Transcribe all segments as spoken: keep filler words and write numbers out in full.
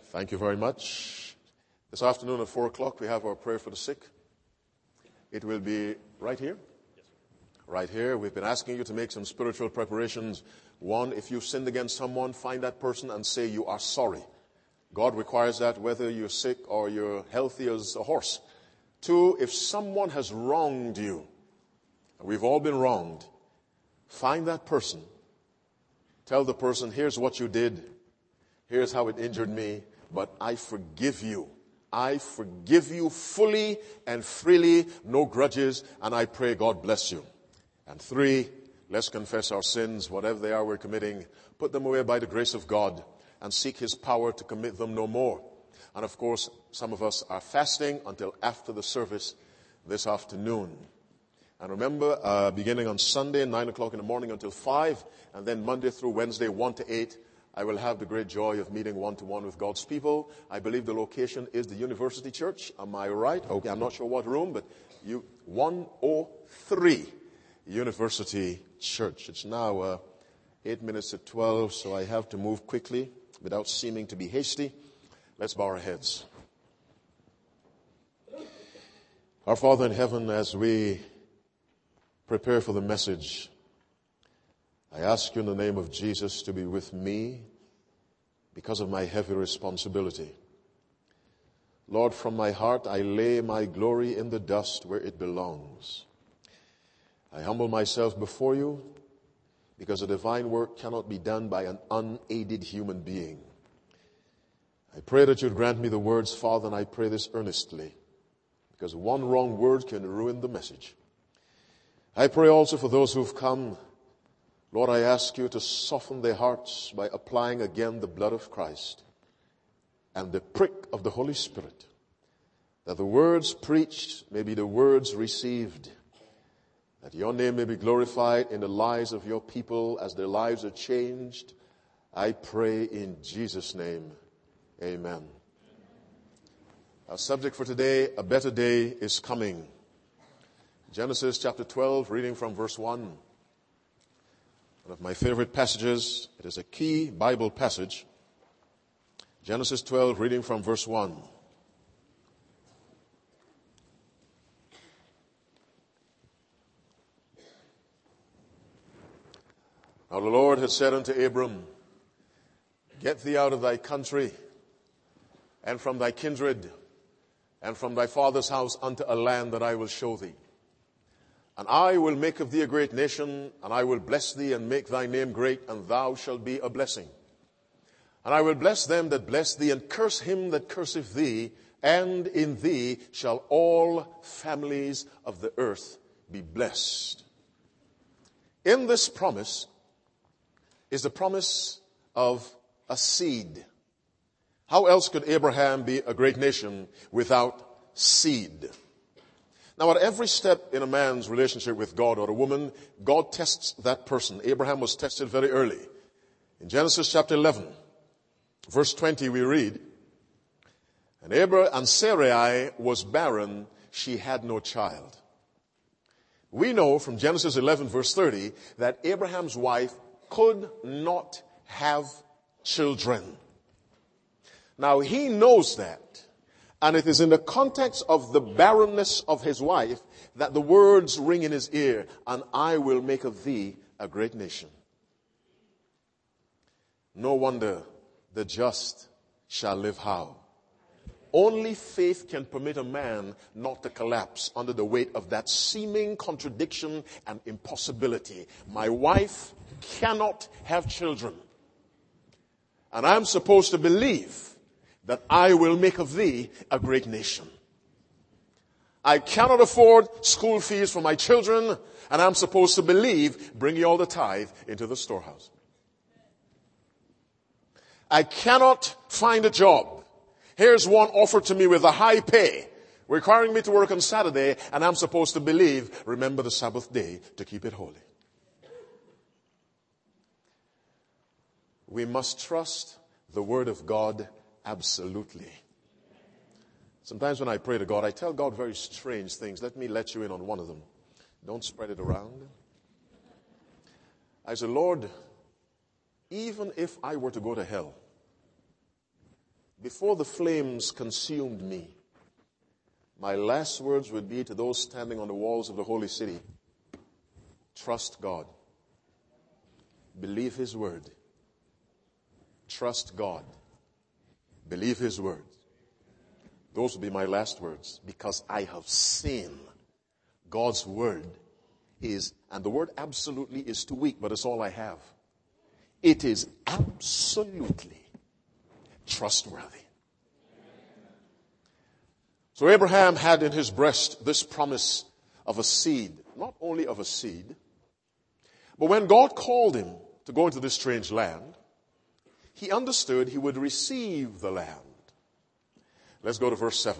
Thank you very much. This afternoon at four o'clock, we have our prayer for the sick. It will be right here. Right here. We've been asking you to make some spiritual preparations. One, if you've sinned against someone, find that person and say you are sorry. God requires that whether you're sick or you're healthy as a horse. Two, if someone has wronged you, we've all been wronged, find that person. Tell the person, here's what you did. Here's how it injured me, but I forgive you. I forgive you fully and freely, no grudges, and I pray God bless you. And three, let's confess our sins, whatever they are we're committing, put them away by the grace of God and seek His power to commit them no more. And of course, some of us are fasting until after the service this afternoon. And remember, uh, beginning on Sunday, nine o'clock in the morning until five, and then Monday through Wednesday, one to eight, I will have the great joy of meeting one-to-one with God's people. I believe the location is the University Church. Am I right? Okay, I'm not sure what room, but you one oh three University Church. It's now uh, eight minutes to twelve, so I have to move quickly without seeming to be hasty. Let's bow our heads. Our Father in heaven, as we prepare for the message, I ask you in the name of Jesus to be with me because of my heavy responsibility. Lord, from my heart I lay my glory in the dust where it belongs. I humble myself before you because the divine work cannot be done by an unaided human being. I pray that you'd grant me the words, Father, and I pray this earnestly because one wrong word can ruin the message. I pray also for those who've come. Lord, I ask you to soften their hearts by applying again the blood of Christ and the prick of the Holy Spirit, that the words preached may be the words received, that your name may be glorified in the lives of your people as their lives are changed. I pray in Jesus' name. Amen. Our subject for today, a better day is coming. Genesis chapter twelve, reading from verse one. One of my favorite passages. It is a key Bible passage. Genesis twelve, reading from verse one. Now the Lord had said unto Abram, get thee out of thy country and from thy kindred and from thy father's house unto a land that I will show thee. And I will make of thee a great nation, and I will bless thee and make thy name great, and thou shalt be a blessing. And I will bless them that bless thee, and curse him that curseth thee, and in thee shall all families of the earth be blessed. In this promise is the promise of a seed. How else could Abraham be a great nation without seed? Now, at every step in a man's relationship with God or a woman, God tests that person. Abraham was tested very early. In Genesis chapter eleven, verse twenty, we read, And Abra and Sarai was barren, she had no child. We know from Genesis eleven, verse thirty, that Abraham's wife could not have children. Now, he knows that. And it is in the context of the barrenness of his wife that the words ring in his ear, and I will make of thee a great nation. No wonder the just shall live how? Only faith can permit a man not to collapse under the weight of that seeming contradiction and impossibility. My wife cannot have children. And I'm supposed to believe that I will make of thee a great nation. I cannot afford school fees for my children, and I'm supposed to believe, bring ye all the tithe into the storehouse. I cannot find a job. Here's one offered to me with a high pay, requiring me to work on Saturday, and I'm supposed to believe, remember the Sabbath day to keep it holy. We must trust the word of God absolutely. Sometimes when I pray to God, I tell God very strange things. Let me let you in on one of them. Don't spread it around. I say, Lord, even if I were to go to hell, before the flames consumed me, my last words would be to those standing on the walls of the holy city: trust God. Believe His word. Trust God. Believe His word. Those will be my last words, because I have seen God's word is, and the word absolutely is too weak, but it's all I have. It is absolutely trustworthy. So Abraham had in his breast this promise of a seed, not only of a seed, but when God called him to go into this strange land, he understood he would receive the land. Let's go to verse seven.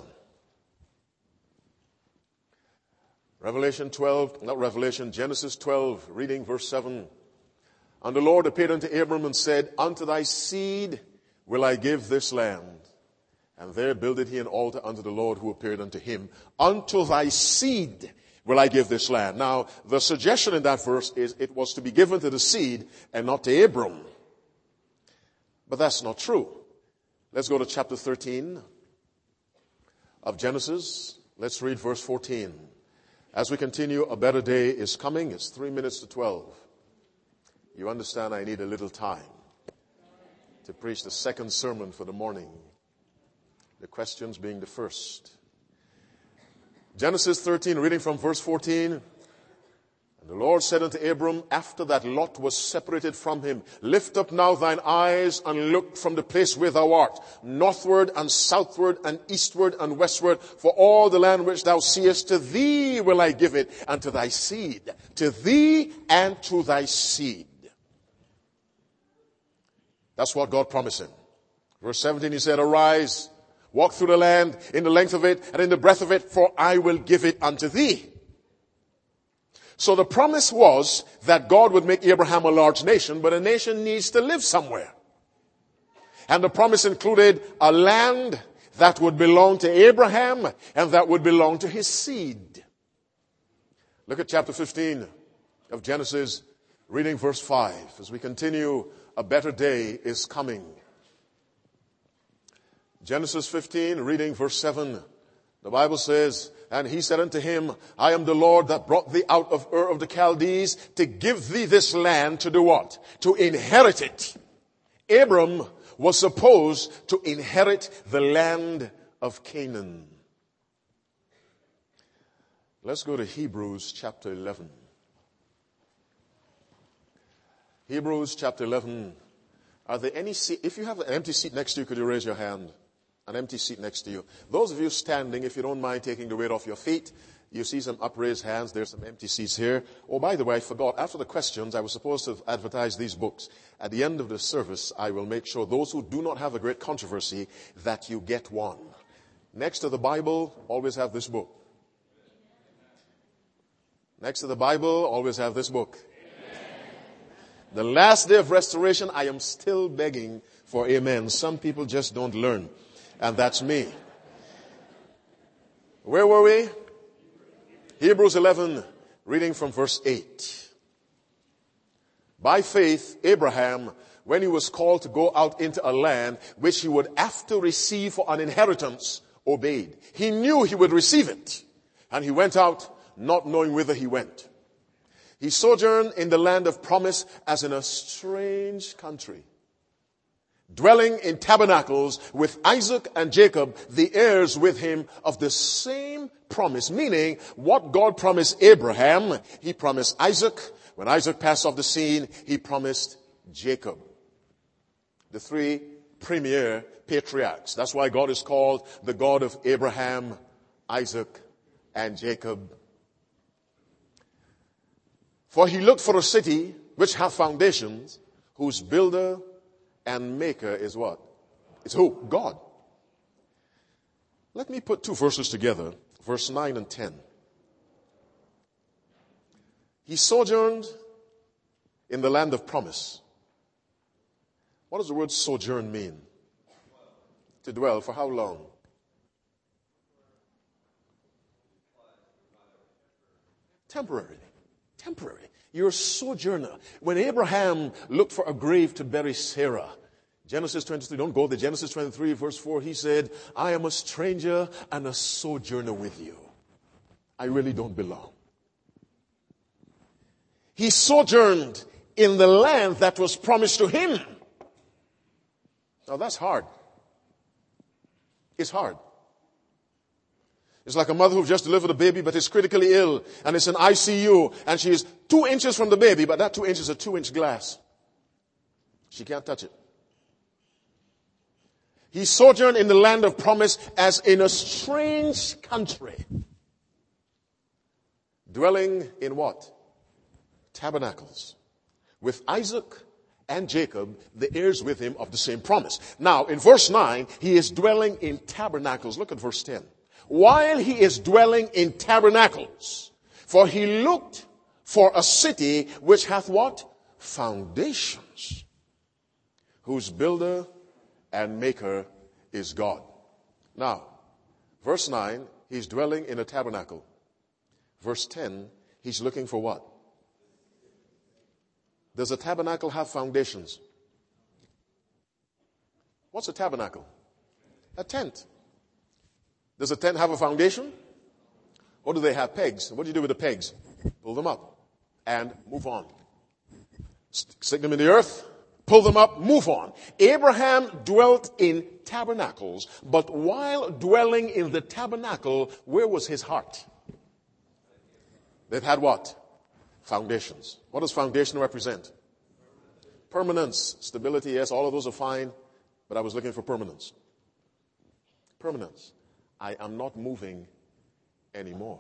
Revelation twelve, not Revelation, Genesis twelve, reading verse seven. And the Lord appeared unto Abram and said, unto thy seed will I give this land. And there builded he an altar unto the Lord who appeared unto him. Unto thy seed will I give this land. Now, the suggestion in that verse is it was to be given to the seed and not to Abram. But that's not true. Let's go to chapter thirteen of Genesis. Let's read verse fourteen. As we continue, a better day is coming. It's three minutes to twelve. You understand I need a little time to preach the second sermon for the morning. The questions being the first. Genesis thirteen, reading from verse fourteen. And the Lord said unto Abram, after that Lot was separated from him, lift up now thine eyes and look from the place where thou art, northward and southward and eastward and westward, for all the land which thou seest, to thee will I give it, and to thy seed. To thee and to thy seed. That's what God promised him. Verse seventeen, he said, arise, walk through the land in the length of it and in the breadth of it, for I will give it unto thee. So the promise was that God would make Abraham a large nation, but a nation needs to live somewhere. And the promise included a land that would belong to Abraham and that would belong to his seed. Look at chapter fifteen of Genesis, reading verse five. As we continue, a better day is coming. Genesis fifteen, reading verse seven. The Bible says, and he said unto him, I am the Lord that brought thee out of Ur of the Chaldees to give thee this land to do what? To inherit it. Abram was supposed to inherit the land of Canaan. Let's go to Hebrews chapter eleven. Hebrews chapter eleven. Are there any seat? If you have an empty seat next to you, could you raise your hand? An empty seat next to you. Those of you standing, if you don't mind taking the weight off your feet, you see some upraised hands. There's some empty seats here. Oh, by the way, I forgot. After the questions, I was supposed to advertise these books. At the end of the service, I will make sure those who do not have a great controversy that you get one. Next to the Bible, always have this book. Next to the Bible, always have this book. The last day of restoration, I am still begging for amen. Some people just don't learn. And that's me. Where were we? Hebrews eleven, reading from verse eight. By faith, Abraham, when he was called to go out into a land which he would after receive for an inheritance, obeyed. He knew he would receive it. And he went out, not knowing whither he went. He sojourned in the land of promise as in a strange country, dwelling in tabernacles with Isaac and Jacob, the heirs with him of the same promise. Meaning, what God promised Abraham, he promised Isaac. When Isaac passed off the scene, he promised Jacob. The three premier patriarchs. That's why God is called the God of Abraham, Isaac, and Jacob. For he looked for a city which hath foundations, whose builder and maker is what? It's who? God. Let me put two verses together, verse nine and ten. He sojourned in the land of promise. What does the word sojourn mean? To dwell. For how long? Temporarily. Temporary. You're a sojourner. When Abraham looked for a grave to bury Sarah, Genesis twenty-three, don't go there. Genesis twenty-three, verse four, he said, I am a stranger and a sojourner with you. I really don't belong. He sojourned in the land that was promised to him. Now that's hard. It's hard. It's like a mother who just delivered a baby but is critically ill and it's in I C U and she is two inches from the baby, but that two inches is a two inch glass. She can't touch it. He sojourned in the land of promise as in a strange country. Dwelling in what? Tabernacles. With Isaac and Jacob, the heirs with him of the same promise. Now, in verse nine, he is dwelling in tabernacles. Look at verse ten. While he is dwelling in tabernacles, for he looked for a city which hath what? Foundations, whose builder and maker is God. Now, verse nine, he's dwelling in a tabernacle. Verse ten, he's looking for what? Does a tabernacle have foundations? What's a tabernacle? A tent. Does a tent have a foundation? Or do they have pegs? What do you do with the pegs? Pull them up and move on. Stick them in the earth, pull them up, move on. Abraham dwelt in tabernacles, but while dwelling in the tabernacle, where was his heart? They've had what? Foundations. What does foundation represent? Permanence. Stability, yes, all of those are fine, but I was looking for permanence. Permanence. I am not moving anymore.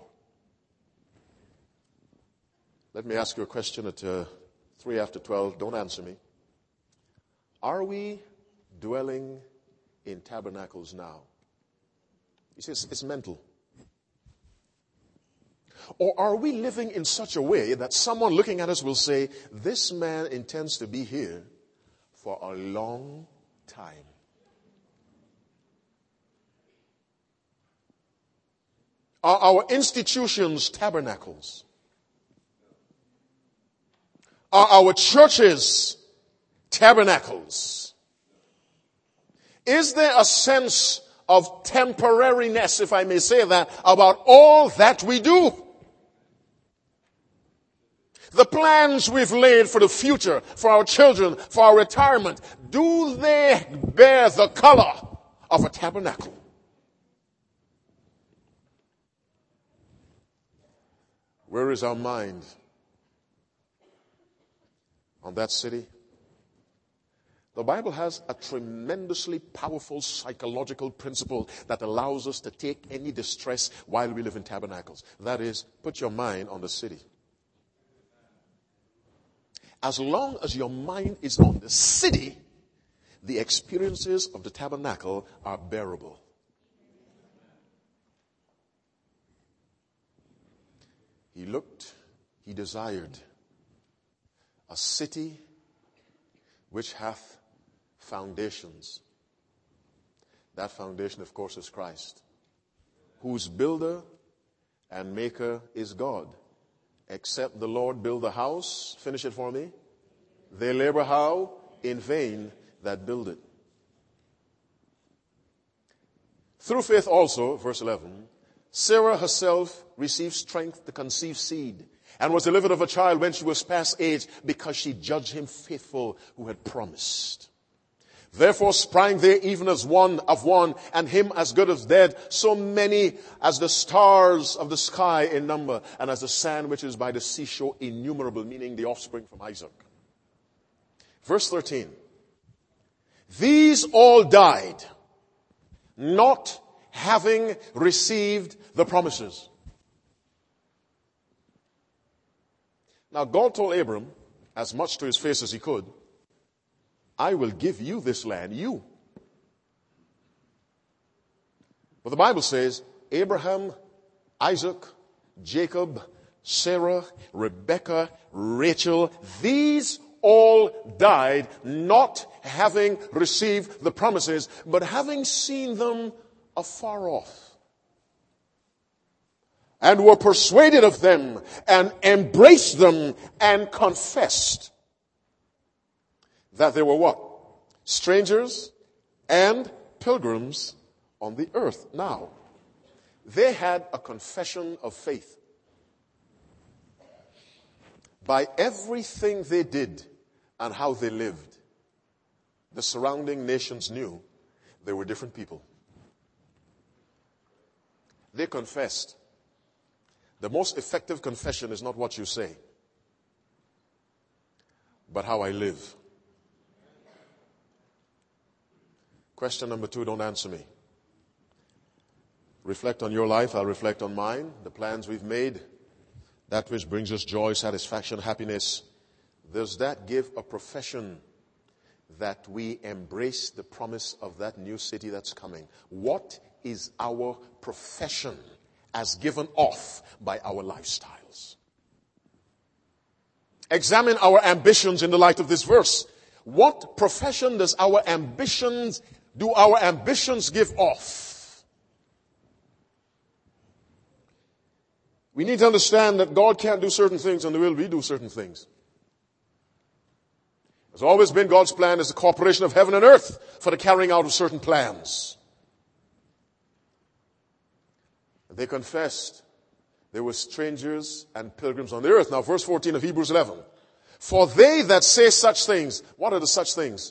Let me ask you a question at uh, three after twelve. Don't answer me. Are we dwelling in tabernacles now? You see, it's, it's mental. Or are we living in such a way that someone looking at us will say, this man intends to be here for a long time? Are our institutions tabernacles? Are our churches tabernacles? Is there a sense of temporariness, if I may say that, about all that we do? The plans we've laid for the future, for our children, for our retirement, do they bear the color of a tabernacle? Where is our mind on that city? The Bible has a tremendously powerful psychological principle that allows us to take any distress while we live in tabernacles. That is, put your mind on the city. As long as your mind is on the city, the experiences of the tabernacle are bearable. He looked, he desired a city which hath foundations. That foundation, of course, is Christ, whose builder and maker is God. Except the Lord build the house, finish it for me, they labor how? In vain that build it. Through faith also, verse eleven, Sarah herself received strength to conceive seed and was delivered of a child when she was past age, because she judged him faithful who had promised. Therefore sprang they even as one of one, and him as good as dead, so many as the stars of the sky in number, and as the sand which is by the seashore innumerable, meaning the offspring from Isaac. Verse thirteen. These all died, not having received the promises. Now God told Abram, as much to his face as he could, I will give you this land, you. But the Bible says, Abraham, Isaac, Jacob, Sarah, Rebekah, Rachel, these all died, not having received the promises, but having seen them afar off, and were persuaded of them, and embraced them, and confessed that they were what? strangers and pilgrims on the earth. Now, they had a confession of faith. By everything they did and how they lived, the surrounding nations knew they were different people. They confessed. The most effective confession is not what you say, but how I live. Question number two, don't answer me. Reflect on your life, I'll reflect on mine, the plans we've made, that which brings us joy, satisfaction, happiness. Does that give a profession that we embrace the promise of that new city that's coming? What is our profession as given off by our lifestyles? Examine our ambitions in the light of this verse. What profession does our ambitions, do our ambitions give off? We need to understand that God can't do certain things and the will we do certain things. It's always been God's plan is the cooperation of heaven and earth for the carrying out of certain plans. They confessed there were strangers and pilgrims on the earth. Now verse fourteen of Hebrews eleven. For they that say such things, what are the such things?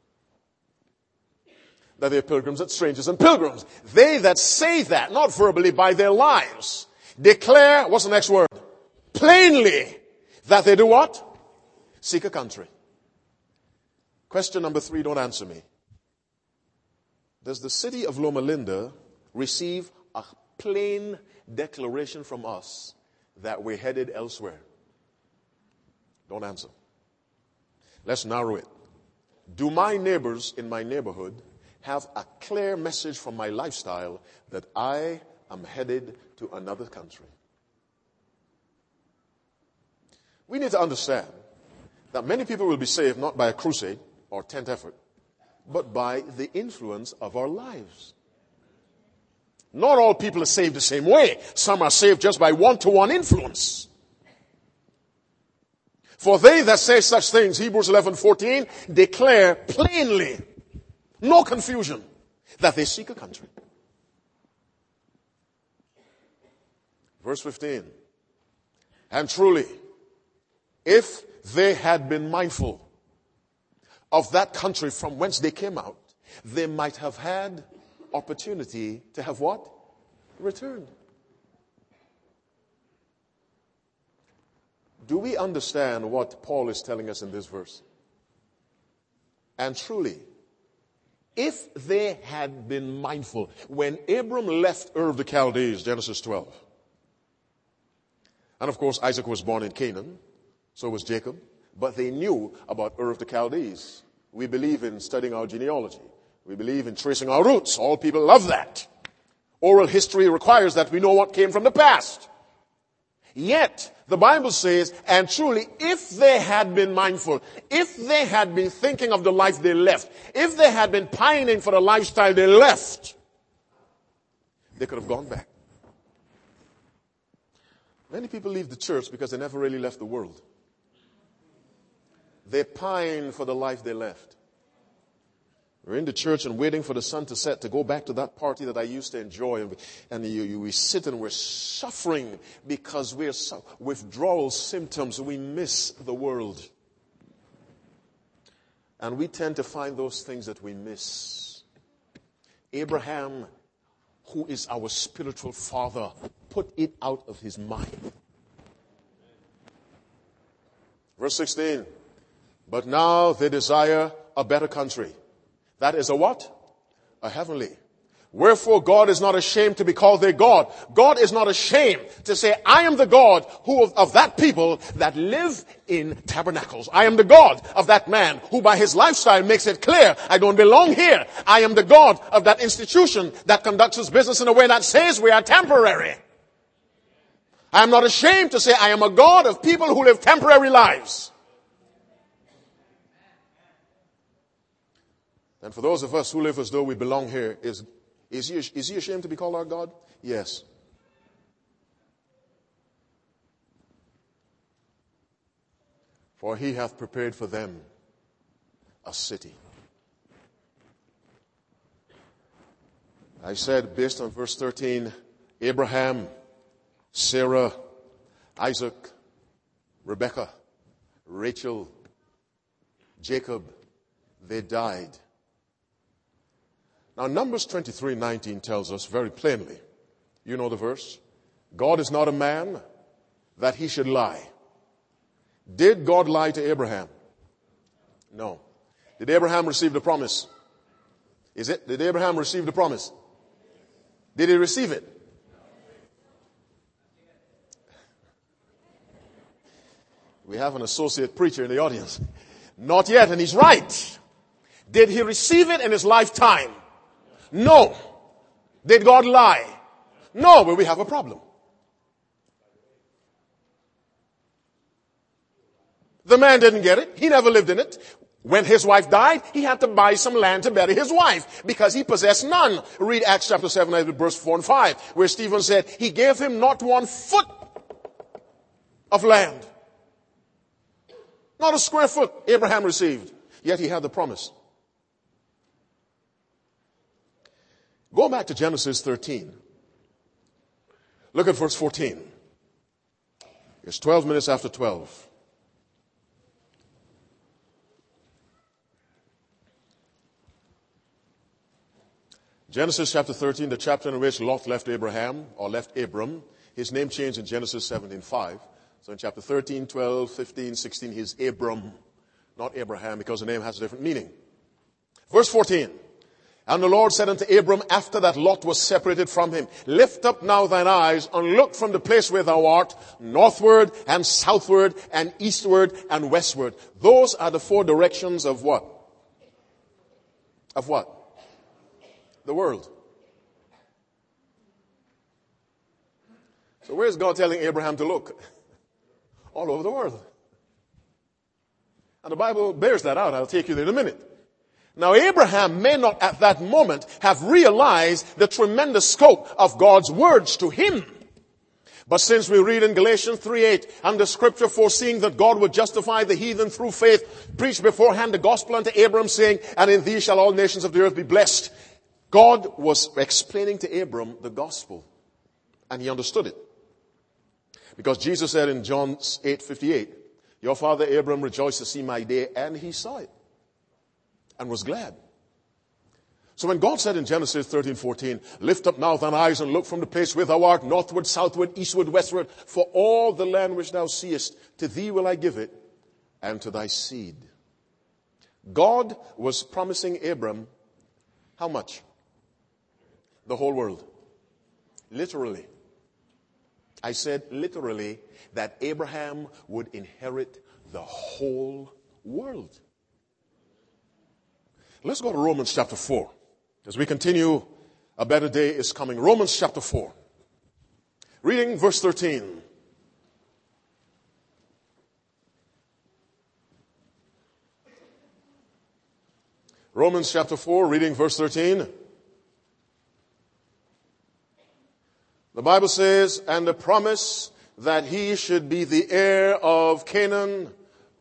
That they're pilgrims and strangers and pilgrims. They that say that, not verbally, by their lives, declare, what's the next word? Plainly, that they do what? Seek a country. Question number three, don't answer me. Does the city of Loma Linda receive a plain declaration from us that we're headed elsewhere? Don't answer. Let's narrow it. Do my neighbors in my neighborhood have a clear message from my lifestyle that I am headed to another country? We need to understand that many people will be saved not by a crusade or tent effort, but by the influence of our lives. Not all people are saved the same way. Some are saved just by one-to-one influence. For they that say such things, Hebrews eleven fourteen, declare plainly, no confusion, that they seek a country. Verse fifteen. And truly, if they had been mindful of that country from whence they came out, they might have had opportunity to have what? Returned. Do we understand what Paul is telling us in this verse? And truly, if they had been mindful, when Abram left Ur of the Chaldees, Genesis twelve, and of course Isaac was born in Canaan, so was Jacob, but they knew about Ur of the Chaldees. We believe in studying our genealogy. We believe in tracing our roots. All people love that. Oral history requires that we know what came from the past. Yet, the Bible says, and truly, if they had been mindful, if they had been thinking of the life they left, if they had been pining for the lifestyle they left, they could have gone back. Many people leave the church because they never really left the world. They pine for the life they left. We're in the church and waiting for the sun to set to go back to that party that I used to enjoy. And, we, and you, you, we sit and we're suffering because we're su- withdrawal symptoms. We miss the world. And we tend to find those things that we miss. Abraham, who is our spiritual father, put it out of his mind. Verse sixteen. But now they desire a better country. That is a what? A heavenly. Wherefore God is not ashamed to be called their God. God is not ashamed to say, I am the God who of, of that people that live in tabernacles. I am the God of that man who by his lifestyle makes it clear, I don't belong here. I am the God of that institution that conducts its business in a way that says we are temporary. I am not ashamed to say I am a God of people who live temporary lives. And for those of us who live as though we belong here, is, is, he, is he ashamed to be called our God? Yes. For he hath prepared for them a city. I said, based on verse thirteen, Abraham, Sarah, Isaac, Rebekah, Rachel, Jacob, they died. Now, Numbers twenty-three nineteen tells us very plainly, you know the verse, God is not a man that he should lie. Did God lie to Abraham? No. Did Abraham receive the promise? Is it? Did Abraham receive the promise? Did he receive it? We have an associate preacher in the audience. Not yet, and he's right. Did he receive it in his lifetime? No. Did God lie? No, but we have a problem. The man didn't get it. He never lived in it. When his wife died, he had to buy some land to bury his wife because he possessed none. Read Acts chapter seven, verse four and five, where Stephen said, he gave him not one foot of land. Not a square foot Abraham received. Yet he had the promise. Go back to Genesis thirteen. Look at verse fourteen. It's twelve minutes after twelve. Genesis chapter thirteen, the chapter in which Lot left Abraham, or left Abram. His name changed in Genesis seventeen five. So in chapter thirteen, twelve, fifteen, sixteen, he's Abram, not Abraham, because the name has a different meaning. Verse fourteen. And the Lord said unto Abram, after that Lot was separated from him, lift up now thine eyes and look from the place where thou art, northward and southward and eastward and westward. Those are the four directions of what? Of what? The world. So where's God telling Abraham to look? All over the world. And the Bible bears that out. I'll take you there in a minute. Now, Abraham may not at that moment have realized the tremendous scope of God's words to him. But since we read in Galatians three eight, and the scripture foreseeing that God would justify the heathen through faith, preached beforehand the gospel unto Abram, saying, and in thee shall all nations of the earth be blessed. God was explaining to Abram the gospel. And he understood it. Because Jesus said in John eight fifty-eight, your father Abram rejoiced to see my day, and he saw it. And was glad. So when God said in Genesis thirteen fourteen, lift up now thine eyes and look from the place where thou art, northward, southward, eastward, westward, for all the land which thou seest, to thee will I give it, and to thy seed. God was promising Abram how much? The whole world. Literally. I said literally that Abraham would inherit the whole world. Let's go to Romans chapter four. As we continue, a better day is coming. Romans chapter four. Reading verse thirteen. Romans chapter four, reading verse thirteen. The Bible says, and the promise that he should be the heir of Canaan.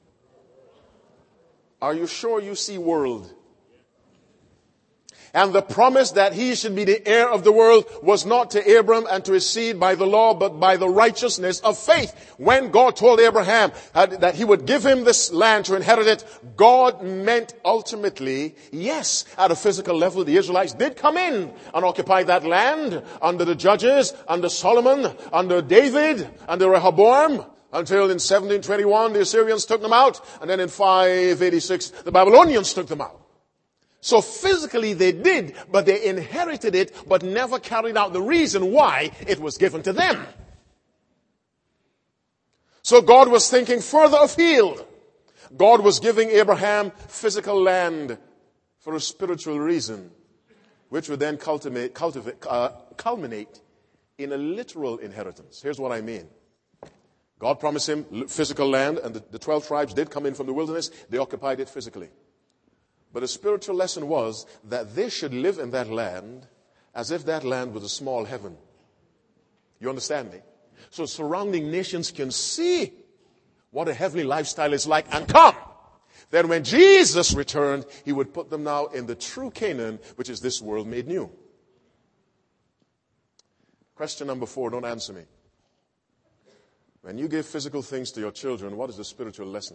Are you sure you see world? And the promise that he should be the heir of the world was not to Abram and to his seed by the law, but by the righteousness of faith. When God told Abraham that he would give him this land to inherit it, God meant ultimately, yes, at a physical level, the Israelites did come in and occupy that land under the judges, under Solomon, under David, under Rehoboam, until in seventeen twenty-one the Assyrians took them out, and then in five eighty-six the Babylonians took them out. So physically they did, but they inherited it, but never carried out the reason why it was given to them. So God was thinking further afield. God was giving Abraham physical land for a spiritual reason, which would then cultivate, cultivate, uh, culminate in a literal inheritance. Here's what I mean. God promised him physical land, and the, the twelve tribes did come in from the wilderness. They occupied it physically. But the spiritual lesson was that they should live in that land as if that land was a small heaven. You understand me? So surrounding nations can see what a heavenly lifestyle is like and come. Then when Jesus returned, he would put them now in the true Canaan, which is this world made new. Question number four, don't answer me. When you give physical things to your children, what is the spiritual lesson?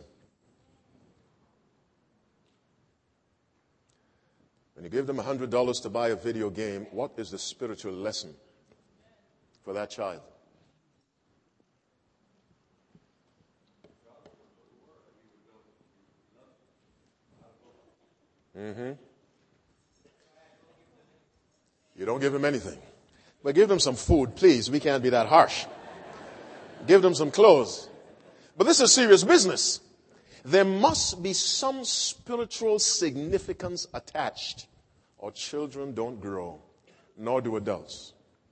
When you give them one hundred dollars to buy a video game, what is the spiritual lesson for that child? Mm-hmm. You don't give them anything. But give them some food, please. We can't be that harsh. Give them some clothes. But this is serious business. There must be some spiritual significance attached, or children don't grow, nor do adults.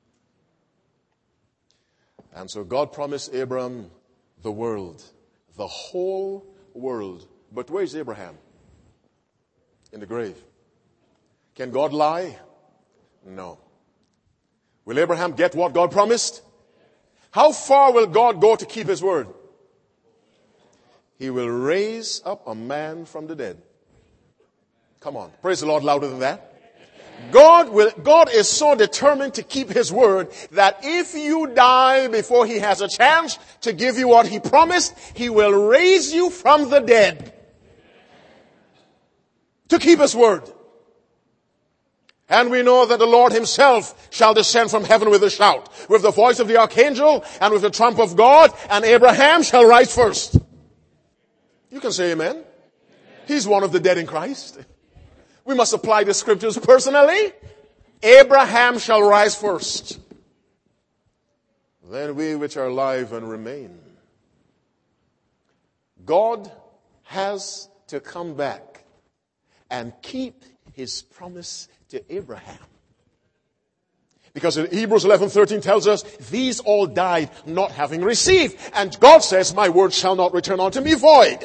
And so God promised Abraham the world, the whole world. But where's Abraham? In the grave. Can God lie? No. Will Abraham get what God promised? How far will God go to keep his word? He will raise up a man from the dead. Come on. Praise the Lord louder than that. God will, God is so determined to keep his word that if you die before he has a chance to give you what he promised, he will raise you from the dead to keep his word. And we know that the Lord himself shall descend from heaven with a shout, with the voice of the archangel and with the trump of God, and Abraham shall rise first. You can say amen. He's one of the dead in Christ. We must apply the scriptures personally. Abraham shall rise first. Then we which are alive and remain. God has to come back and keep his promise to Abraham. Because in Hebrews eleven thirteen tells us, these all died not having received. And God says, my word shall not return unto me void.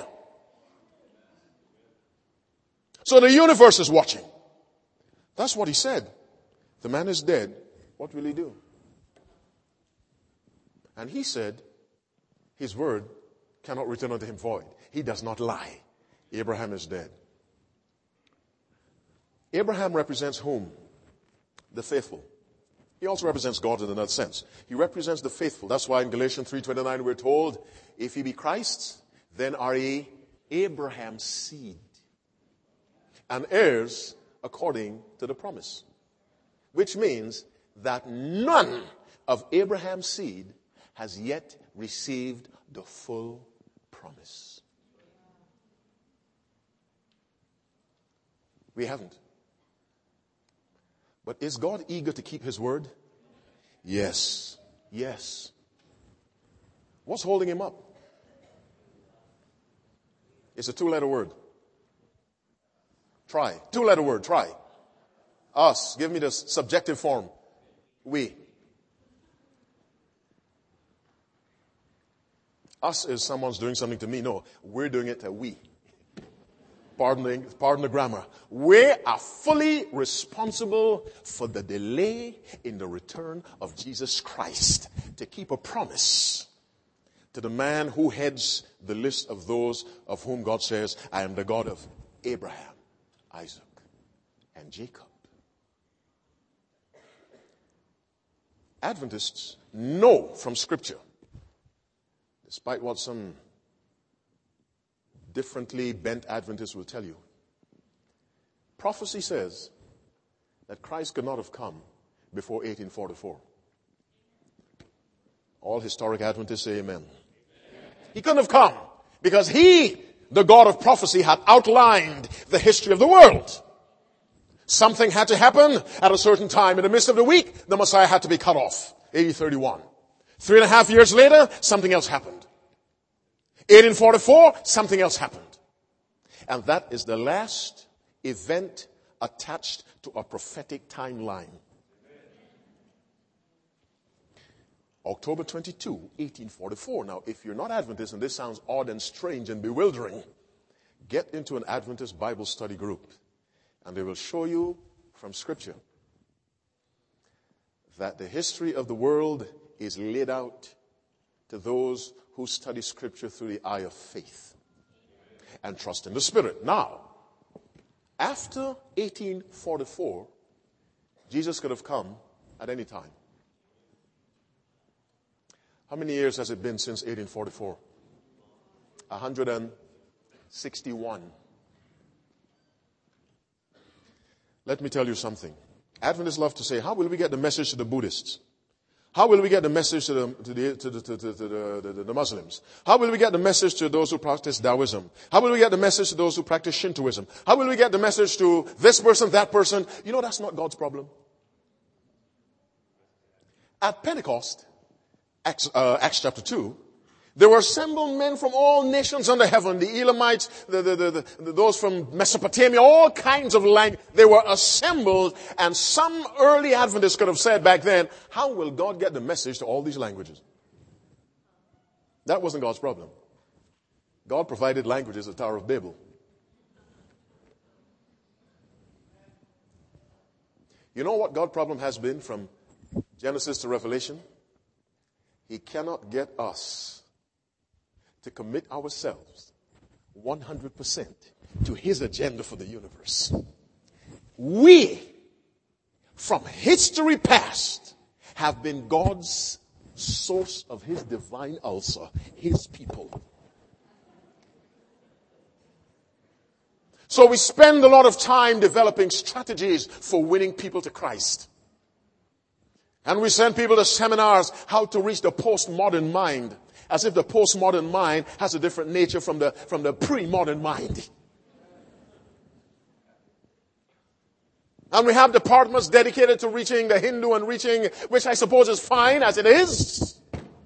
So the universe is watching. That's what he said. The man is dead. What will he do? And he said, his word cannot return unto him void. He does not lie. Abraham is dead. Abraham represents whom? The faithful. He also represents God in another sense. He represents the faithful. That's why in Galatians three twenty-nine we're told, if ye be Christ's, then are ye Abraham's seed, and heirs according to the promise. Which means that none of Abraham's seed has yet received the full promise. We haven't. But is God eager to keep his word? Yes. Yes. What's holding him up? It's a two-letter word. Try. Two-letter word. Try. Us. Give me the subjective form. We. Us is someone's doing something to me. No, we're doing it to we. Pardon the, pardon the grammar. We are fully responsible for the delay in the return of Jesus Christ to keep a promise to the man who heads the list of those of whom God says, I am the God of Abraham, Isaac, and Jacob. Adventists know from Scripture, despite what some differently bent Adventists will tell you. Prophecy says that Christ could not have come before eighteen forty-four. All historic Adventists say amen. He couldn't have come because he, the God of prophecy, had outlined the history of the world. Something had to happen at a certain time. In the midst of the week, the Messiah had to be cut off. A D thirty-one. Three and a half years later, something else happened. eighteen forty-four, something else happened. And that is the last event attached to a prophetic timeline. October twenty-second, eighteen forty-four. Now, if you're not Adventist and this sounds odd and strange and bewildering, get into an Adventist Bible study group and they will show you from Scripture that the history of the world is laid out to those who study Scripture through the eye of faith and trust in the Spirit. Now, after eighteen forty-four, Jesus could have come at any time. How many years has it been since eighteen forty-four? one hundred sixty-one. Let me tell you something. Adventists love to say, how will we get the message to the Buddhists? How will we get the message to the, to the, to the, to the, to the, the, the Muslims? How will we get the message to those who practice Taoism? How will we get the message to those who practice Shintoism? How will we get the message to this person, that person? You know, that's not God's problem. At Pentecost, Acts, uh, Acts chapter two, there were assembled men from all nations under heaven, the Elamites, the, the, the, the, those from Mesopotamia, all kinds of language. They were assembled, and some early Adventists could have said back then, how will God get the message to all these languages? That wasn't God's problem. God provided languages at the Tower of Babel. You know what God's problem has been from Genesis to Revelation? He cannot get us to commit ourselves one hundred percent to his agenda for the universe. We, from history past, have been God's source of his divine ulcer, his people. So we spend a lot of time developing strategies for winning people to Christ. And we send people to seminars how to reach the postmodern mind, as if the postmodern mind has a different nature from the, from the pre-modern mind. And we have departments dedicated to reaching the Hindu and reaching, which I suppose is fine as it is.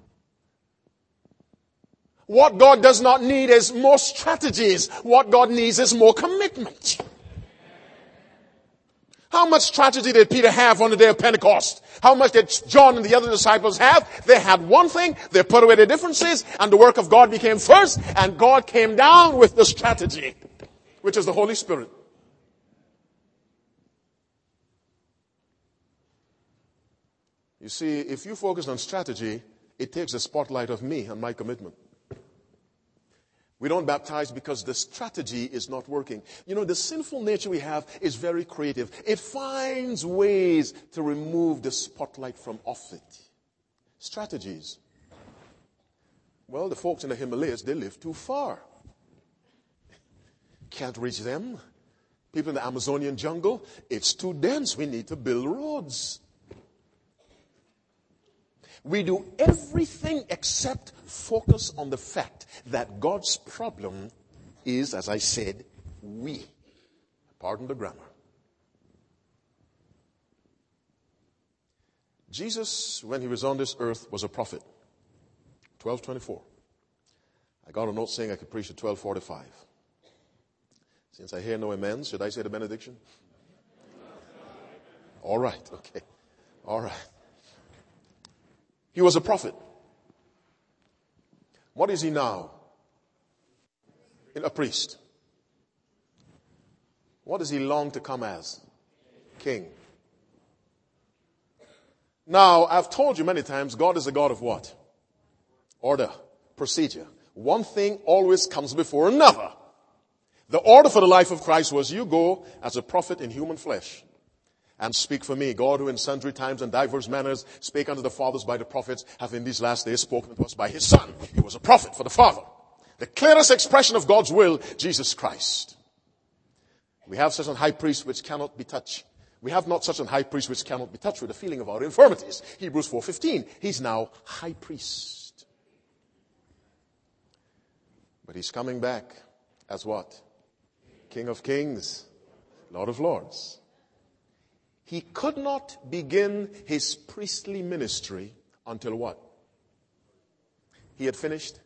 What God does not need is more strategies. What God needs is more commitment. How much strategy did Peter have on the day of Pentecost? How much did John and the other disciples have? They had one thing, they put away their differences, and the work of God became first, and God came down with the strategy, which is the Holy Spirit. You see, if you focus on strategy, it takes the spotlight of me and my commitment. We don't baptize because the strategy is not working. You know, the sinful nature we have is very creative. It finds ways to remove the spotlight from off it. Strategies. Well, the folks in the Himalayas, they live too far. Can't reach them. People in the Amazonian jungle, it's too dense. We need to build roads. We do everything except focus on the fact that God's problem is, as I said, we. Pardon the grammar. Jesus, when he was on this earth, was a prophet. twelve twenty-four. I got a note saying I could preach at twelve forty-five. Since I hear no amens, should I say the benediction? All right, okay. All right. He was a prophet. What is he now? A priest. What does he long to come as? King. Now, I've told you many times, God is a God of what? Order, procedure. One thing always comes before another. The order for the life of Christ was, you go as a prophet in human flesh and speak for me. God, who in sundry times and diverse manners spake unto the fathers by the prophets, have in these last days spoken to us by his Son. He was a prophet for the Father. The clearest expression of God's will, Jesus Christ. We have such a high priest which cannot be touched. We have not such a high priest which cannot be touched with the feeling of our infirmities. Hebrews four fifteen. He's now high priest. But he's coming back as what? King of kings, Lord of lords. He could not begin his priestly ministry until what? He had finished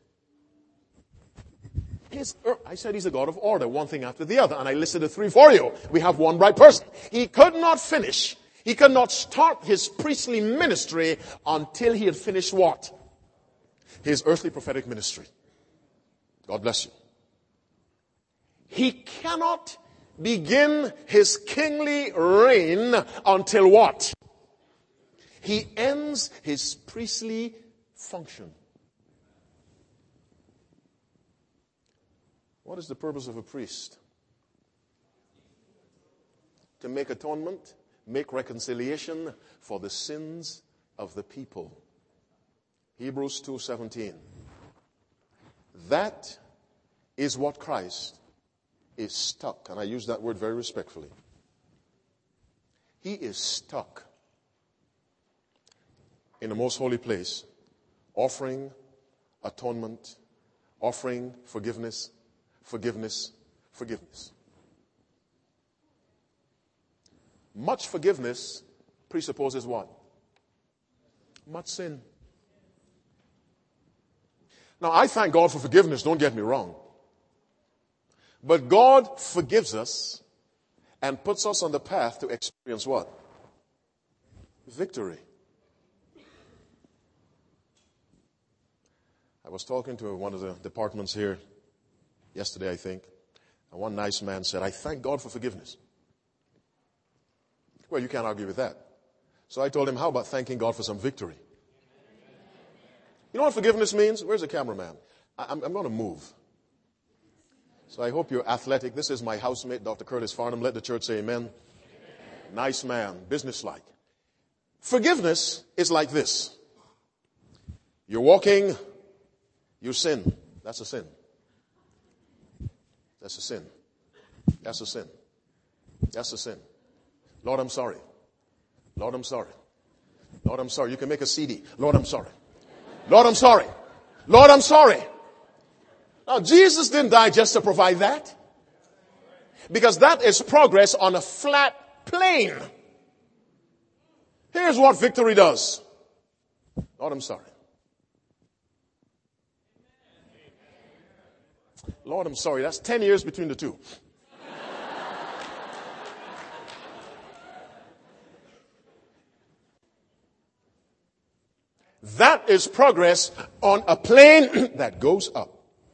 his earth. I said he's a God of order, one thing after the other, and I listed the three for you. We have one right person. He could not finish. He could not start his priestly ministry until he had finished what? His earthly prophetic ministry. God bless you. He cannot begin his kingly reign until what? He ends his priestly function. What is the purpose of a priest? To make atonement, make reconciliation for the sins of the people. Hebrews two seventeen. That is what Christ is stuck, and I use that word very respectfully. He is stuck in the most holy place, offering atonement, offering forgiveness, forgiveness, forgiveness. Much forgiveness presupposes what? Much sin. Now, I thank God for forgiveness, don't get me wrong. But God forgives us and puts us on the path to experience what? Victory. I was talking to one of the departments here yesterday, I think, and one nice man said, I thank God for forgiveness. Well, you can't argue with that. So I told him, how about thanking God for some victory? You know what forgiveness means? Where's the cameraman? I, I'm, I'm going to move. So I hope you're athletic. This is my housemate, Doctor Curtis Farnham. Let the church say amen. Amen. Nice man, businesslike. Forgiveness is like this. You're walking, you sin. That's a sin. That's a sin. That's a sin. That's a sin. Lord, I'm sorry. Lord, I'm sorry. Lord, I'm sorry. You can make a C D. Lord, I'm sorry. Lord, I'm sorry. Lord, I'm sorry. Now, Jesus didn't die just to provide that. Because that is progress on a flat plane. Here's what victory does. Lord, I'm sorry. Lord, I'm sorry. That's ten years between the two. That is progress on a plane that goes up.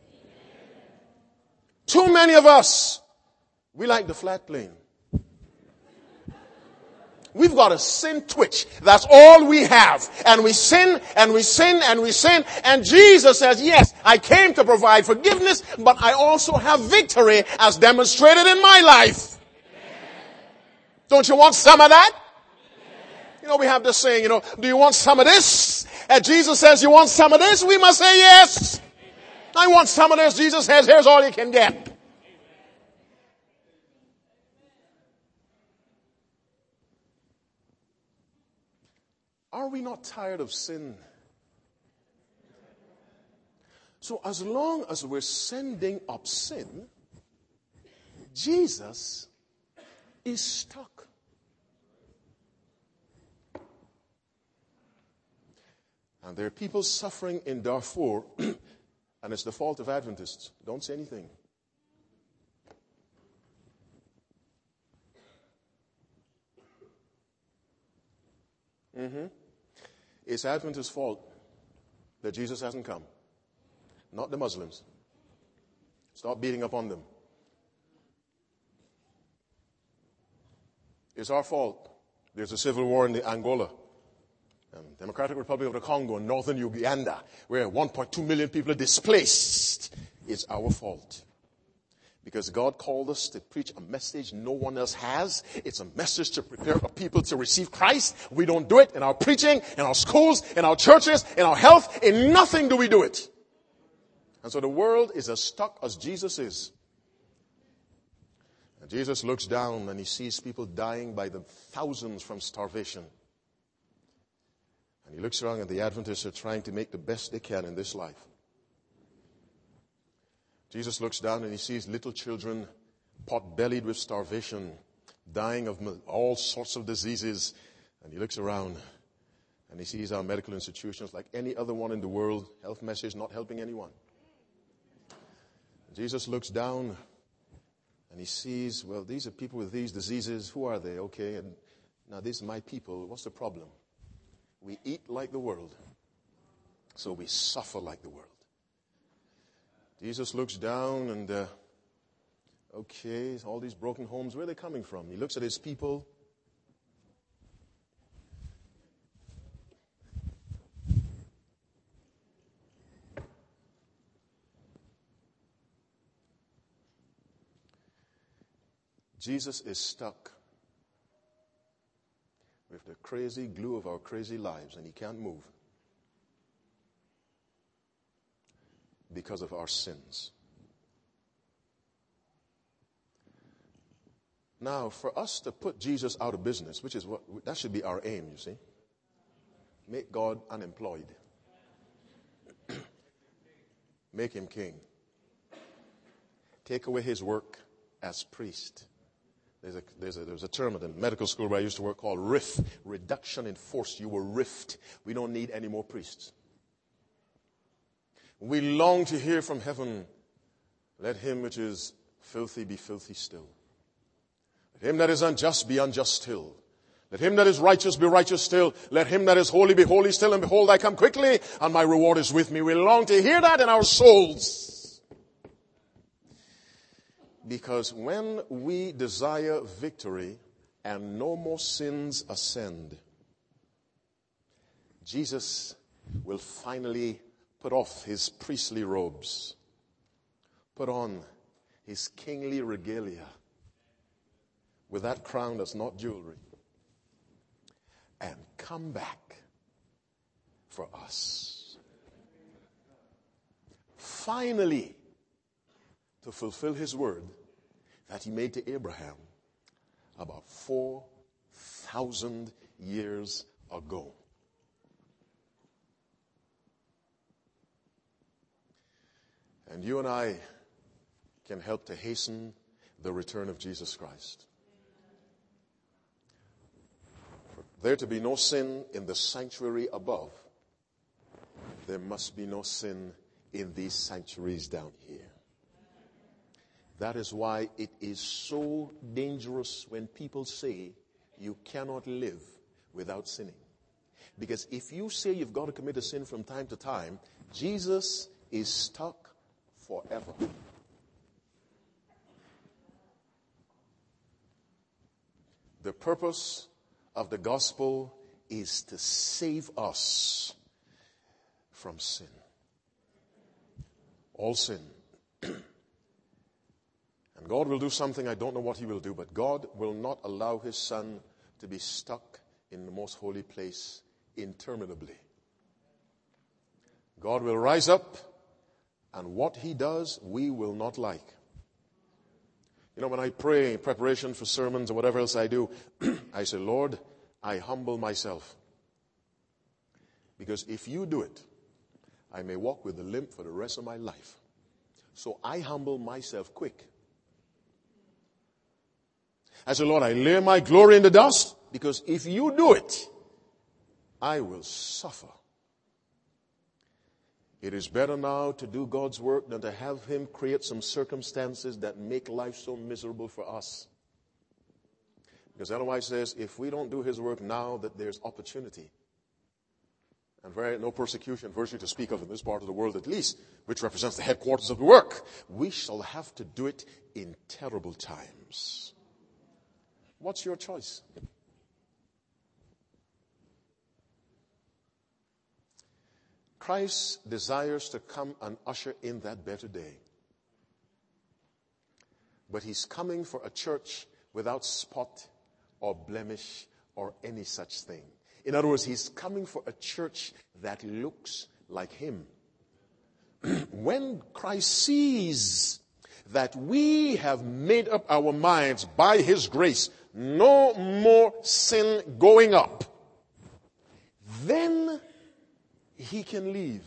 Too many of us, we like the flat plane. We've got a sin twitch. That's all we have. And we sin, and we sin, and we sin. And Jesus says, yes, I came to provide forgiveness, but I also have victory as demonstrated in my life. Don't you want some of that? You know, we have this saying, you know, do you want some of this? And Jesus says, you want some of this? We must say yes. I want some of this. Jesus says, here's all you can get. Are we not tired of sin? So as long as we're sending up sin, Jesus is stuck. And there are people suffering in Darfur, and it's the fault of Adventists. Don't say anything. Mm-hmm. It's Adventists' fault that Jesus hasn't come. Not the Muslims. Stop beating up on them. It's our fault. There's a civil war in the Angola, um, Democratic Republic of the Congo, and northern Uganda, where one point two million people are displaced. It's our fault. Because God called us to preach a message no one else has. It's a message to prepare a people to receive Christ. We don't do it in our preaching, in our schools, in our churches, in our health. In nothing do we do it. And so the world is as stuck as Jesus is. And Jesus looks down and he sees people dying by the thousands from starvation. And he looks around and the Adventists are trying to make the best they can in this life. Jesus looks down and he sees little children pot-bellied with starvation, dying of all sorts of diseases. And he looks around and he sees our medical institutions like any other one in the world, health message not helping anyone. Jesus looks down and he sees, well, these are people with these diseases. Who are they? Okay, and now these are my people. What's the problem? We eat like the world, so we suffer like the world. Jesus looks down and, uh, okay, all these broken homes, where are they coming from? He looks at his people. Jesus is stuck with the crazy glue of our crazy lives, and he can't move. because of our sins. Now, for us to put Jesus out of business, which is what, that should be our aim, you see. Make God unemployed. Make him king. Take away his work as priest. There's a, there's a, there's a term in the medical school where I used to work called R I F, reduction in force. You were riffed. We don't need any more priests. We long to hear from heaven, let him which is filthy be filthy still. Let him that is unjust be unjust still. Let him that is righteous be righteous still. Let him that is holy be holy still. And behold, I come quickly, and my reward is with me. We long to hear that in our souls. Because when we desire victory and no more sins ascend, Jesus will finally put off his priestly robes, put on his kingly regalia with that crown that's not jewelry, and come back for us. Finally, to fulfill his word that he made to Abraham about four thousand years ago. And you and I can help to hasten the return of Jesus Christ. For there to be no sin in the sanctuary above, there must be no sin in these sanctuaries down here. That is why it is so dangerous when people say you cannot live without sinning. Because if you say you've got to commit a sin from time to time, Jesus is stuck forever. The purpose of the gospel is to save us from sin. All sin. And God will do something, I don't know what he will do, but God will not allow his son to be stuck in the most holy place interminably. God will rise up, and what he does, we will not like. You know, when I pray in preparation for sermons or whatever else I do, I say, Lord, I humble myself. Because if you do it, I may walk with a limp for the rest of my life. So I humble myself quick. I say, Lord, I lay my glory in the dust, because if you do it, I will suffer. It is better now to do God's work than to have him create some circumstances that make life so miserable for us. Because otherwise says, if we don't do his work now, that there's opportunity. And very, no persecution virtually to speak of in this part of the world at least, which represents the headquarters of the work. We shall have to do it in terrible times. What's your choice? Christ desires to come and usher in that better day. But he's coming for a church without spot or blemish or any such thing. In other words, he's coming for a church that looks like him. When Christ sees that we have made up our minds by his grace, no more sin going up, then he can leave.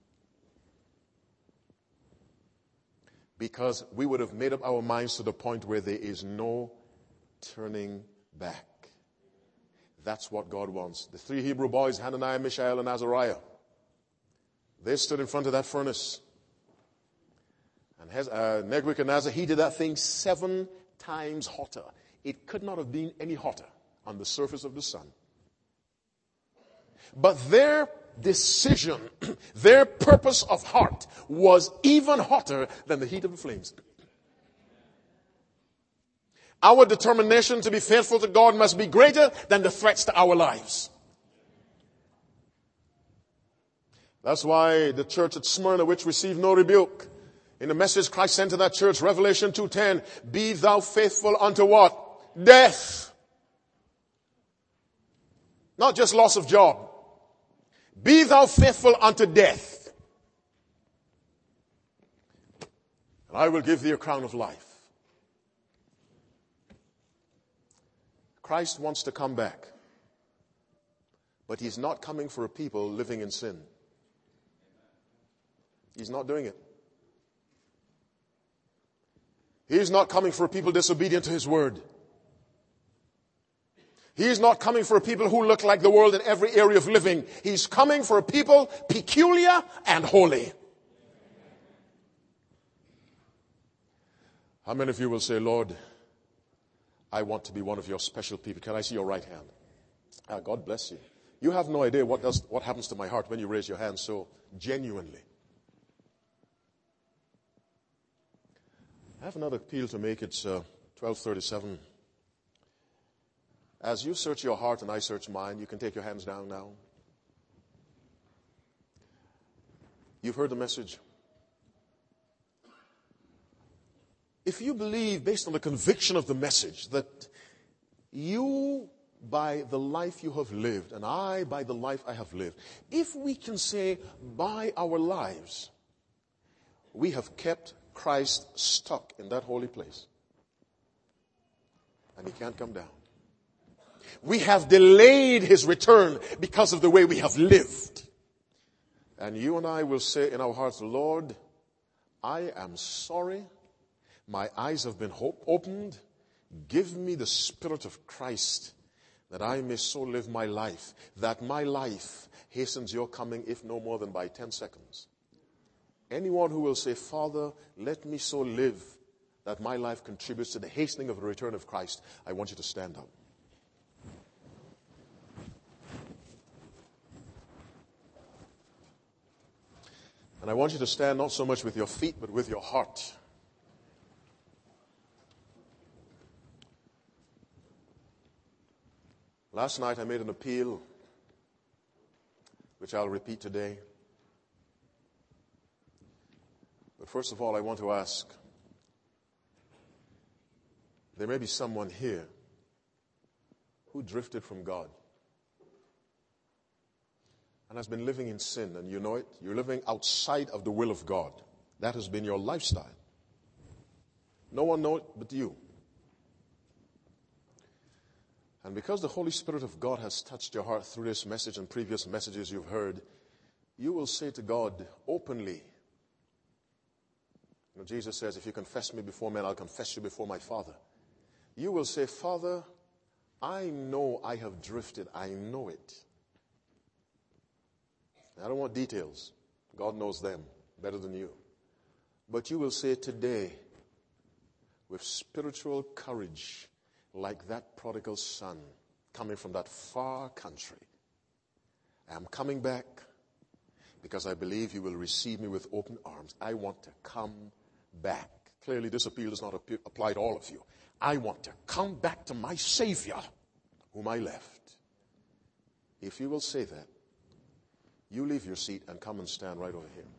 Because we would have made up our minds to the point where there is no turning back. That's what God wants. The three Hebrew boys, Hananiah, Mishael, and Azariah, they stood in front of that furnace. And uh, Nebuchadnezzar heated that thing seven times hotter. It could not have been any hotter on the surface of the sun. But their decision, their purpose of heart was even hotter than the heat of the flames. Our determination to be faithful to God must be greater than the threats to our lives. That's why the church at Smyrna, which received no rebuke, in the message Christ sent to that church, Revelation two ten, be thou faithful unto what? Death. Not just loss of job. Be thou faithful unto death. and I will give thee a crown of life. Christ wants to come back, but he's not coming for a people living in sin. He's not doing it. He's not coming for people disobedient to his word. He's not coming for people who look like the world in every area of living. He's coming for a people peculiar and holy. How many of you will say, Lord, I want to be one of your special people? Can I see your right hand? Ah, God bless you. You have no idea what does what happens to my heart when you raise your hand so genuinely. I have another appeal to make. It's uh, twelve thirty-seven. As you search your heart and I search mine, you can take your hands down now. You've heard the message. If you believe, based on the conviction of the message, that you, by the life you have lived, and I, by the life I have lived, if we can say, by our lives, we have kept Christ stuck in that holy place, and he can't come down. We have delayed his return because of the way we have lived. And you and I will say in our hearts, Lord, I am sorry. My eyes have been hope opened. Give me the Spirit of Christ that I may so live my life, that my life hastens your coming, if no more than by ten seconds. Anyone who will say, Father, let me so live that my life contributes to the hastening of the return of Christ, I want you to stand up. And I want you to stand not so much with your feet, but with your heart. Last night I made an appeal, which I'll repeat today. But first of all, I want to ask, there may be someone here who drifted from God and has been living in sin, and you know it. You're living outside of the will of God. That has been your lifestyle. No one knows it but you. And because the Holy Spirit of God has touched your heart through this message and previous messages you've heard, you will say to God openly, you know, Jesus says, if you confess me before men, I'll confess you before my Father. You will say, Father, I know I have drifted. I know it. I don't want details. God knows them better than you. But you will say today, with spiritual courage, like that prodigal son coming from that far country, I am coming back because I believe you will receive me with open arms. I want to come back. Clearly, this appeal does not apply to all of you. I want to come back to my Savior, whom I left. If you will say that, you leave your seat and come and stand right over here.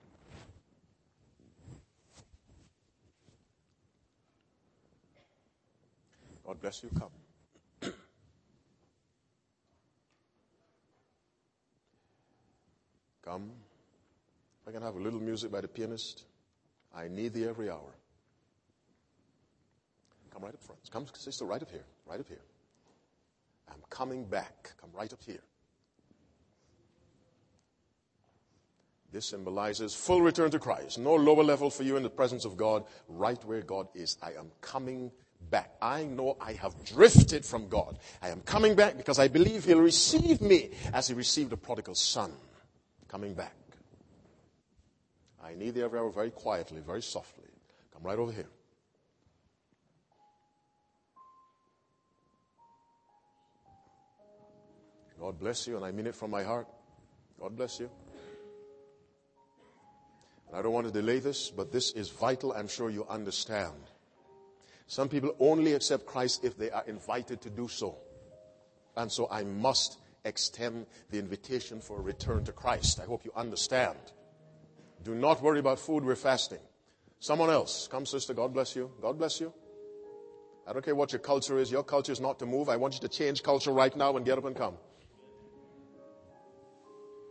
God bless you. Come. Come. If I can have a little music by the pianist. I need thee every hour. Come right up front. Come, sister, right up here. Right up here. I'm coming back. Come right up here. This symbolizes full return to Christ. No lower level for you in the presence of God. Right where God is. I am coming back. I know I have drifted from God. I am coming back because I believe he'll receive me as he received the prodigal son. Coming back. I need the every hour very quietly, very softly. Come right over here. God bless you, and I mean it from my heart. God bless you. And I don't want to delay this, but this is vital. I'm sure you understand. Some people only accept Christ if they are invited to do so. And so I must extend the invitation for a return to Christ. I hope you understand. Do not worry about food. We're fasting. Someone else. Come, sister. God bless you. God bless you. I don't care what your culture is. Your culture is not to move. I want you to change culture right now and get up and come.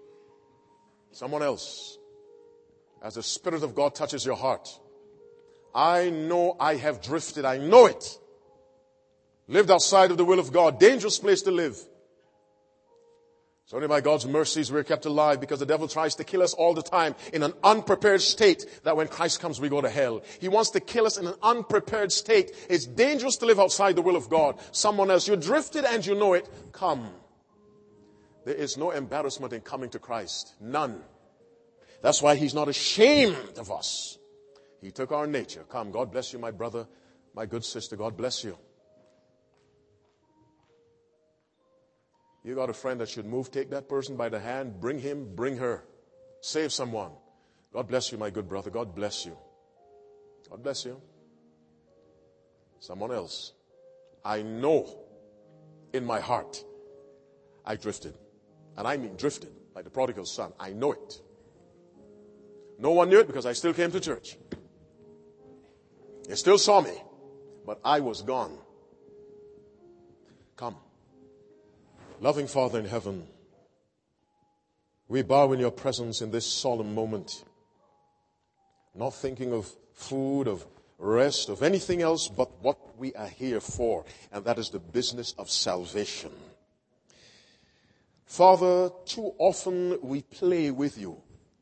Someone else. As the Spirit of God touches your heart, I know I have drifted. I know it. Lived outside of the will of God. Dangerous place to live. It's only by God's mercies we're kept alive, because the devil tries to kill us all the time in an unprepared state, that when Christ comes we go to hell. He wants to kill us in an unprepared state. It's dangerous to live outside the will of God. Someone else, you drifted and you know it. Come. There is no embarrassment in coming to Christ. None. That's why he's not ashamed of us. He took our nature. Come, God bless you, my brother, my good sister. God bless you. You got a friend that should move. Take that person by the hand. Bring him, bring her. Save someone. God bless you, my good brother. God bless you. God bless you. Someone else. I know in my heart I drifted. And I mean drifted, like the prodigal son. I know it. No one knew it because I still came to church. They still saw me, but I was gone. Come. Loving Father in heaven, we bow in your presence in this solemn moment, not thinking of food, of rest, of anything else but what we are here for, and that is the business of salvation. Father, too often we play with you.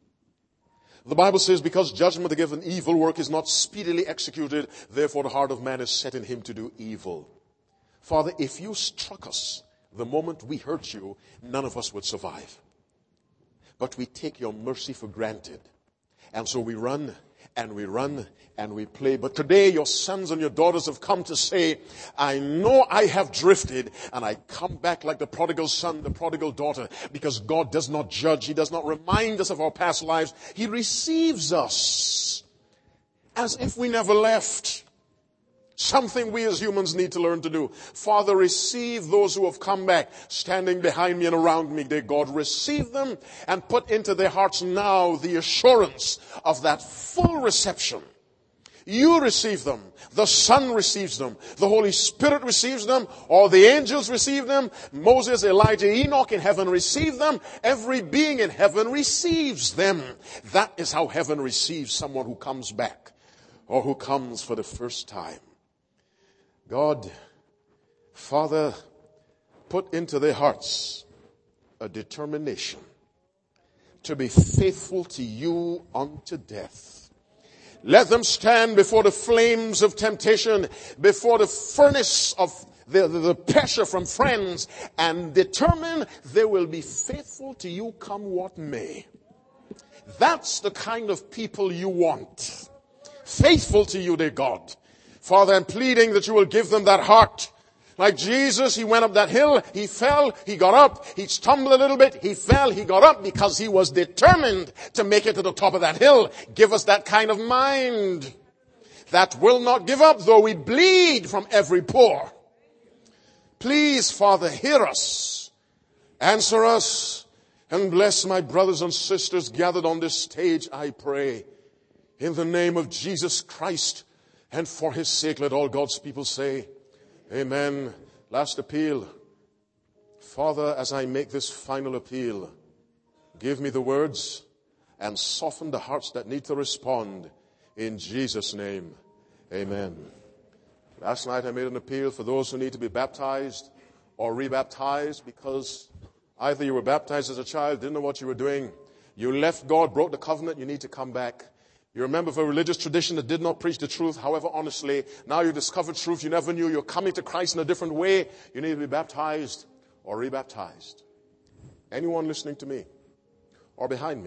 The Bible says, because judgment against an evil work is not speedily executed, therefore the heart of man is set in him to do evil. Father, if you struck us the moment we hurt you, none of us would survive. But we take your mercy for granted. And so we run and we run and we play. But today your sons and your daughters have come to say, I know I have drifted, and I come back like the prodigal son, the prodigal daughter, because God does not judge. He does not remind us of our past lives. He receives us as if we never left. Something we as humans need to learn to do. Father, receive those who have come back, standing behind me and around me, dear God. Receive them and put into their hearts now the assurance of that full reception. You receive them. The Son receives them. The Holy Spirit receives them. All the angels receive them. Moses, Elijah, Enoch in heaven receive them. Every being in heaven receives them. That is how heaven receives someone who comes back, or who comes for the first time. God, Father, put into their hearts a determination to be faithful to you unto death. Let them stand before the flames of temptation, before the furnace of the, the, the pressure from friends, and determine they will be faithful to you come what may. That's the kind of people you want. Faithful to you, dear God. Father, I'm pleading that you will give them that heart. Like Jesus, he went up that hill, he fell, he got up, he stumbled a little bit, he fell, he got up because he was determined to make it to the top of that hill. Give us that kind of mind that will not give up, though we bleed from every pore. Please, Father, hear us, answer us, and bless my brothers and sisters gathered on this stage, I pray. In the name of Jesus Christ, and for his sake, let all God's people say, amen. Last appeal. Father, as I make this final appeal, give me the words and soften the hearts that need to respond. In Jesus' name, amen. Last night I made an appeal for those who need to be baptized or rebaptized, because either you were baptized as a child, didn't know what you were doing, you left God, broke the covenant, you need to come back. You remember of a religious tradition that did not preach the truth, however honestly. Now you discovered truth you never knew. You're coming to Christ in a different way. You need to be baptized or rebaptized. Anyone listening to me or behind me,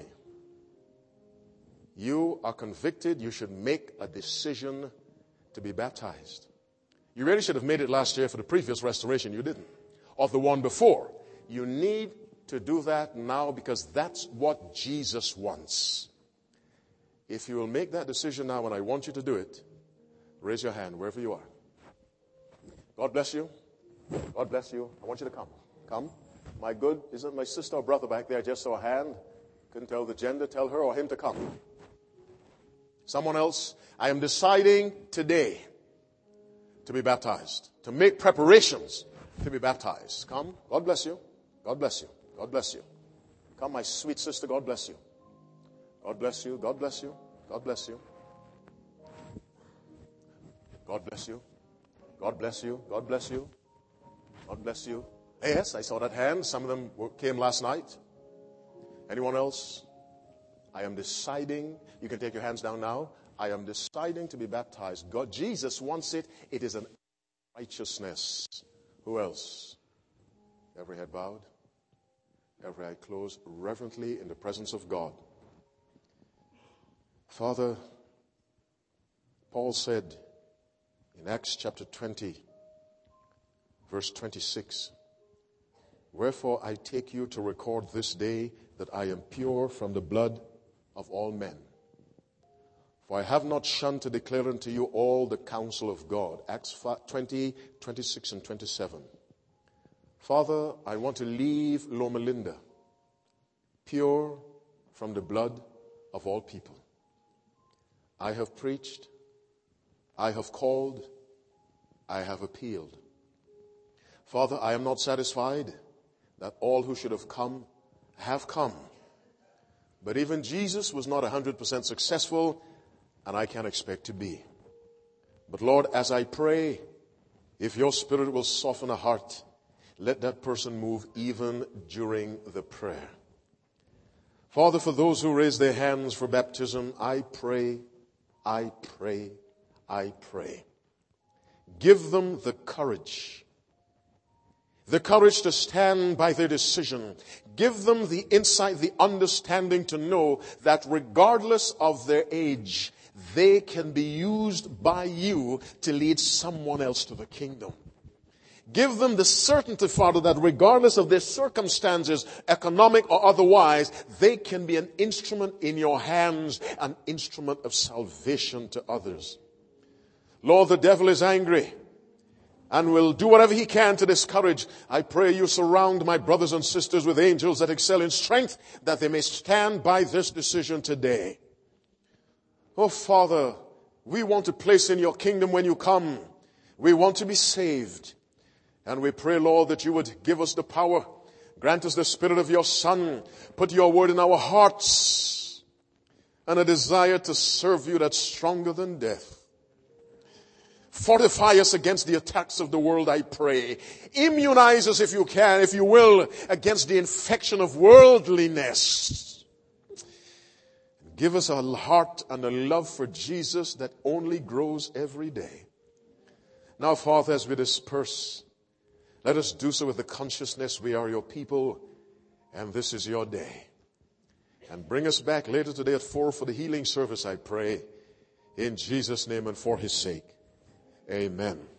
you are convicted. You should make a decision to be baptized. You really should have made it last year for the previous restoration. You didn't. Or the one before. You need to do that now, because that's what Jesus wants. If you will make that decision now, and I want you to do it, raise your hand wherever you are. God bless you. God bless you. I want you to come. Come. My good, isn't my sister or brother back there? I just saw a hand. Couldn't tell the gender. Tell her or him to come. Someone else. I am deciding today to be baptized, to make preparations to be baptized. Come. God bless you. God bless you. God bless you. Come, my sweet sister. God bless you. God bless you. God bless you. God bless you. God bless you. God bless you. God bless you. God bless you. Yes, I saw that hand. Some of them were, came last night. Anyone else? I am deciding. You can take your hands down now. I am deciding to be baptized. God, Jesus wants it. It is an righteousness. Who else? Every head bowed. Every eye closed. Reverently in the presence of God. Father, Paul said in Acts chapter twenty, verse twenty-six, wherefore I take you to record this day that I am pure from the blood of all men. For I have not shunned to declare unto you all the counsel of God. Acts twenty, twenty-six and twenty-seven. Father, I want to leave Loma Linda pure from the blood of all people. I have preached, I have called, I have appealed. Father, I am not satisfied that all who should have come have come. But even Jesus was not one hundred percent successful, and I can't expect to be. But Lord, as I pray, if your Spirit will soften a heart, let that person move even during the prayer. Father, for those who raise their hands for baptism, I pray, I pray, I pray. Give them the courage. The courage to stand by their decision. Give them the insight, the understanding to know that regardless of their age, they can be used by you to lead someone else to the kingdom. Give them the certainty, Father, that regardless of their circumstances, economic or otherwise, they can be an instrument in your hands, an instrument of salvation to others. Lord, the devil is angry and will do whatever he can to discourage. I pray you surround my brothers and sisters with angels that excel in strength, that they may stand by this decision today. Oh, Father, we want to place in your kingdom when you come. We want to be saved. And we pray, Lord, that you would give us the power. Grant us the Spirit of your Son. Put your word in our hearts. And a desire to serve you that's stronger than death. Fortify us against the attacks of the world, I pray. Immunize us, if you can, if you will, against the infection of worldliness. Give us a heart and a love for Jesus that only grows every day. Now, Father, as we disperse, let us do so with the consciousness we are your people and this is your day. And bring us back later today at four for the healing service, I pray. In Jesus' name and for his sake. Amen.